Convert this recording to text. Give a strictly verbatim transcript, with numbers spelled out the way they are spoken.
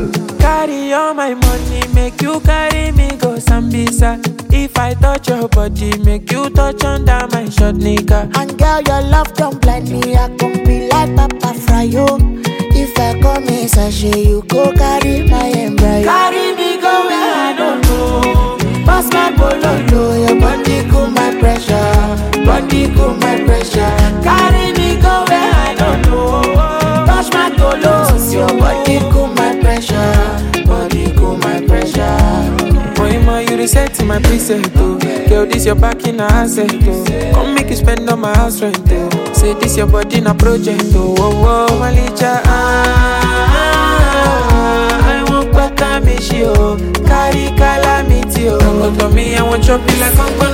Carry all my money, make you carry me go Sambisa. If I touch your body, make you touch under my short nigga. And girl, your love don't blind me. I can be like Papa Fryo. If I come in sachet, you go carry my embryo. Carry me go where I don't know. Pass my bololo, your body cool my pressure. Body cool my pressure. Carry me go where I don't know. Touch my tolos, your body cool my pressure. Body cool my pressure. Moima, you reset to my preset, oh. Girl, this your back in a asset, oh. Come make you spend on my house rent, oh. Say this your body in a project, oh. Oh, oh, Malicha, ah, ah, ah, I want back a miss you, carry calamity, oh. Come to me, I want chop you like I'm